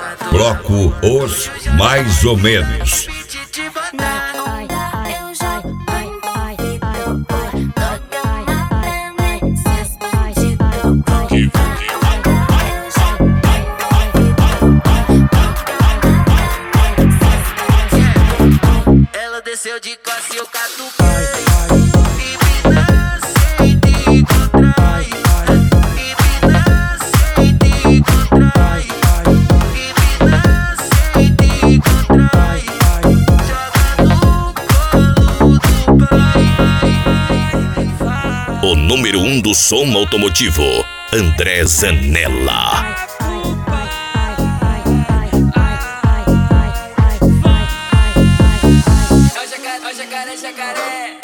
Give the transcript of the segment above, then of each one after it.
Bloco Os Mais ou Menos. Ela desceu de classe, eu catuquei e me dancei de contrai. E me dancei de contrai. E me dancei de contrai. Joga no colo do pai. O número 1 do som automotivo, André Zanella. Jacaré, jacaré.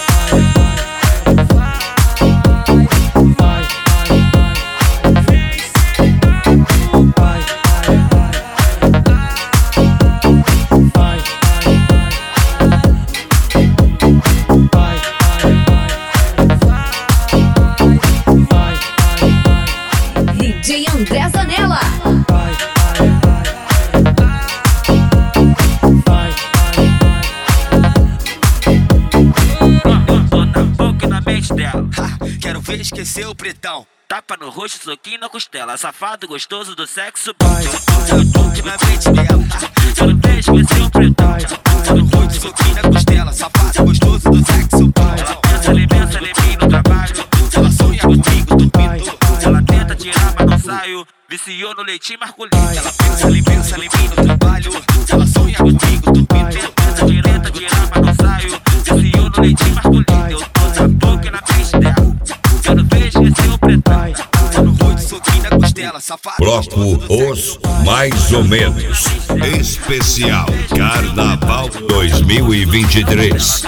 DJ André Zanella. Dela. Quero ver esquecer o pretão. Tapa no rosto, soquinho na costela. Safado gostoso do sexo. Que na mente dela. Quero ver esquecer o pretão. Tapa no rosto, soquinho na costela. Safado gostoso do sexo. Ela pensa em mim no trabalho. Ela sonha comigo dormindo. Ela tenta tirar, mas não saio. Viciou no leitinho masculino. Ela pensa em mim no trabalho. Ela sonha comigo dormindo. Tenta tirar, mas não saio. Viciou no leitinho masculino. Bloco Os Mais ou Menos. Especial Carnaval 2023.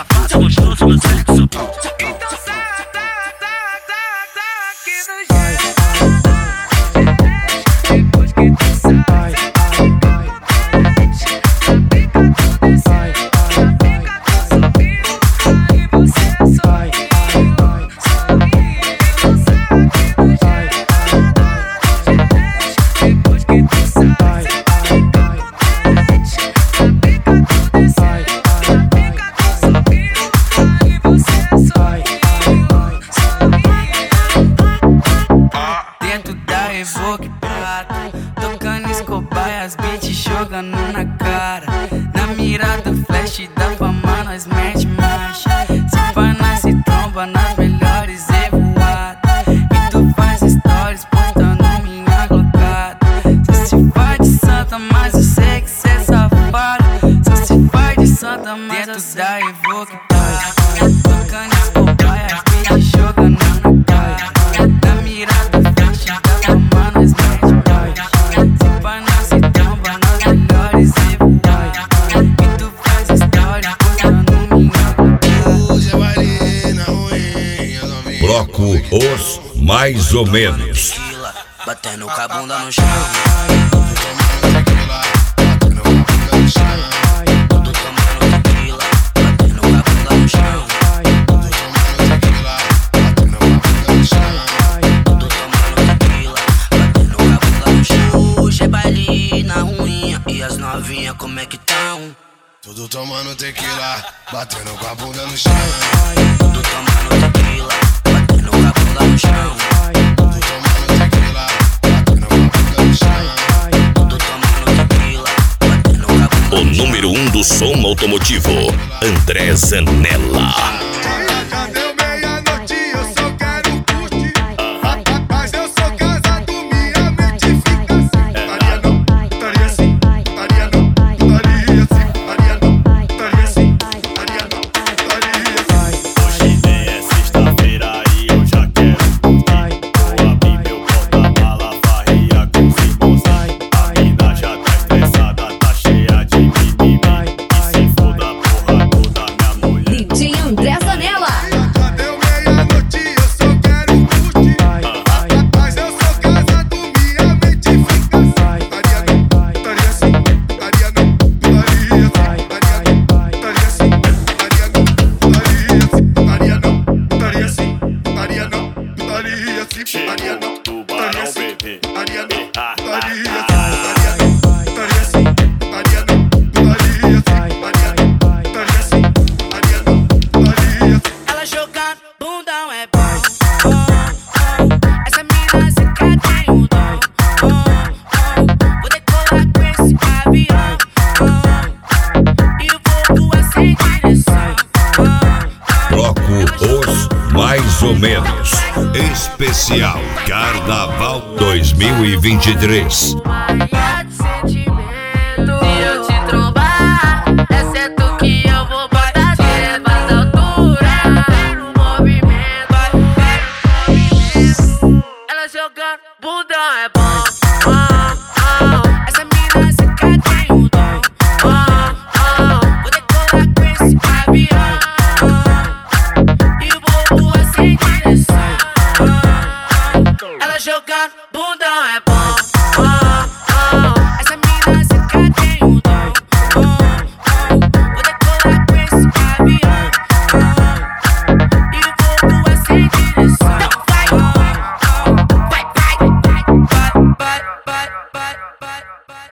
Tocando escobaias, beat jogando na cara. Na mira do flash da fama, nós mete marcha. Se pá, nós se tromba nas melhores revoadas. E tu faz stories postando minha glocada. Só se faz de santa, mas eu sei que cê é safado. Só se faz de santa, mas eu sei da Evoque. Tocando escobaias, beat jogando na cara. Na mira do flash da fama, nós mete marcha. Bloco Os Mais ou Menos. Batendo com a bunda no chão. Tudo tomando tequila, batendo com a bunda no chão. Tudo tomando tequila, batendo com a bunda no chão. Hoje é baile na ruinha e as novinhas como é que tão? Tudo tomando tequila, batendo com a bunda no chão. Tudo tomando tequila, batendo com a bunda no chão. Tudo tomando tequila, batendo com a bunda no chão. Tudo tomando tequila, batendo com a bunda O número 1 do som automotivo, André Zanella. DJ André Zanella. ou menos. Especial Carnaval 2023.